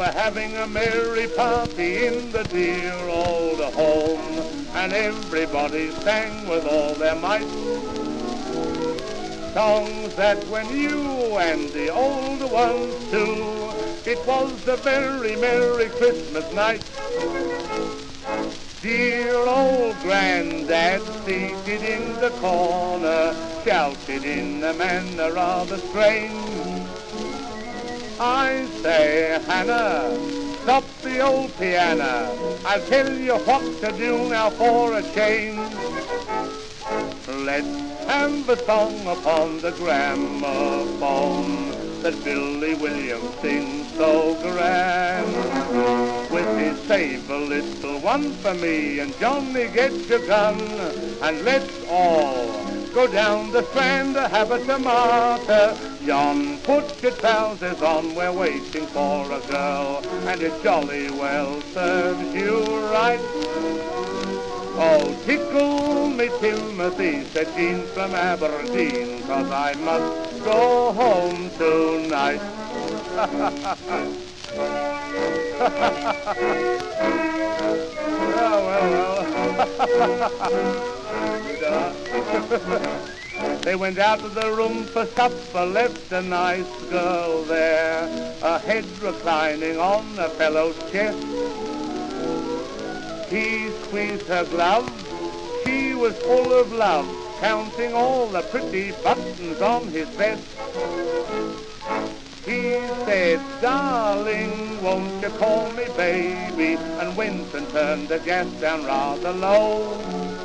were having a merry party in the dear old home, and everybody sang with all their might songs that when you and the old ones too, it was a very merry Christmas night. Dear old Grandad, seated in the corner, shouted in a manner rather strange, I say, Hannah, stop the old piano. I'll tell you what to do now for a change. Let's have a song upon the gramophone that Billy Williams sings so grand. With his Save a Little One for Me and Johnny Get Your Gun, and let's all go down the Strand to have a tomato. John, put your trousers on, we're waiting for a girl, and it jolly well serves you right. Oh, tickle me Timothy, said Jean from Aberdeen, 'cause I must go home tonight. Oh, well. They went out of the room for supper, left a nice girl there, her head reclining on a fellow's chest. He squeezed her glove, she was full of love, counting all the pretty buttons on his vest. He said, darling, won't you call me baby, and went and turned the gas down rather low.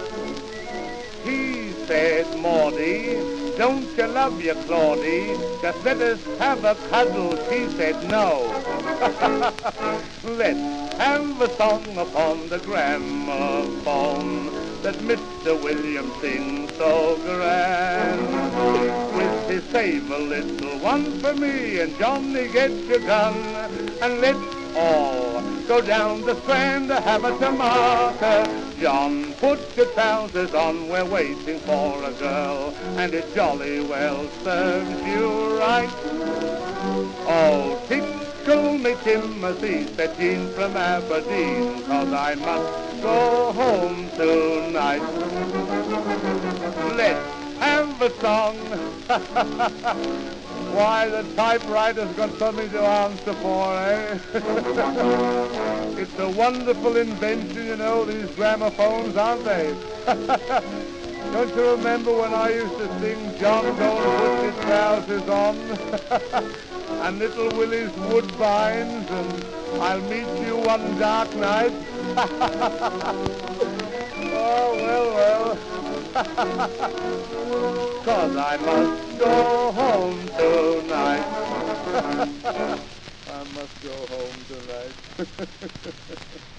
He said, Maudie, don't you love your Claudie, just let us have a cuddle. She said, no. Let's have a song upon the gramophone that Mr. Williams sings so grand. With his Save a Little One for Me and Johnny Get Your Gun, and let's all go down the Strand to have a tomato. John, put your trousers on, we're waiting for a girl, and it jolly well serves you right. Oh, tickle me Timothy, said Jean from Aberdeen, 'cause I must go home tonight. Let's have a song. Why, the typewriter's got something to answer for, eh? It's a wonderful invention, you know, these gramophones, aren't they? Don't you remember when I used to sing John, don't put your trousers on? And Little Willie's Woodbines, and I'll meet you one dark night? Oh, well. 'Cause I must go home tonight. I must go home tonight.